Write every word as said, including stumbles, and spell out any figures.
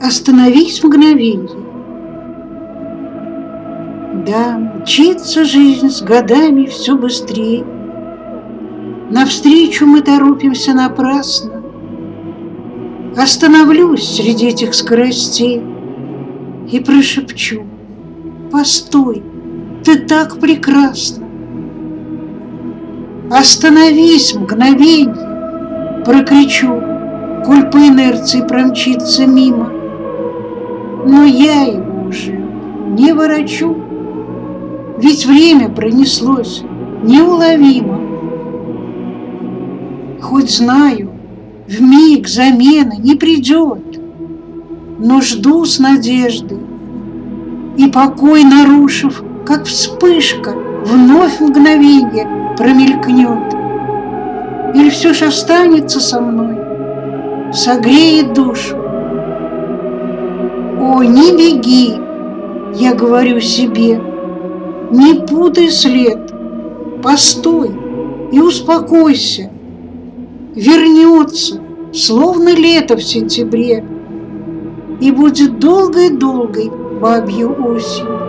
Остановись мгновенье. Да, мчится жизнь с годами все быстрее. Навстречу мы торопимся напрасно. Остановлюсь среди этих скоростей и прошепчу: постой, ты так прекрасна. Остановись мгновенье, прокричу, коль по инерции промчится мимо. Но я его уже не ворочу, ведь время пронеслось неуловимо. Хоть знаю, вмиг замена не придет, но жду с надеждой, и покой нарушив, как вспышка, вновь мгновенье промелькнет. Или все ж останется со мной, согреет душу. О, не беги, я говорю себе, не путай след, постой и успокойся. Вернется, словно лето в сентябре, и будет долгой-долгой бабью осень.